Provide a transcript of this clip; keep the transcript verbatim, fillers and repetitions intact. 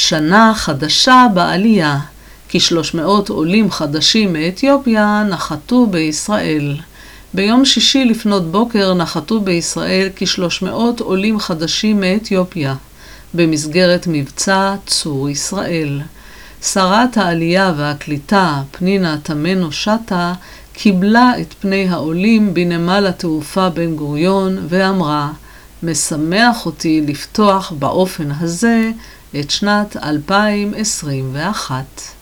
שנה חדשה בעלייה, כ-שלוש מאות עולים חדשים מאתיופיה נחתו בישראל. ביום שישי לפנות בוקר נחתו בישראל כ-שלוש מאות עולים חדשים מאתיופיה, במסגרת מבצע צור ישראל. שרת העלייה והקליטה, פנינה תמנו שטה, קיבלה את פני העולים בנמל התעופה בן גוריון ואמרה, משמח אותי לפתוח באופן הזה את שנת אלפיים עשרים ואחת.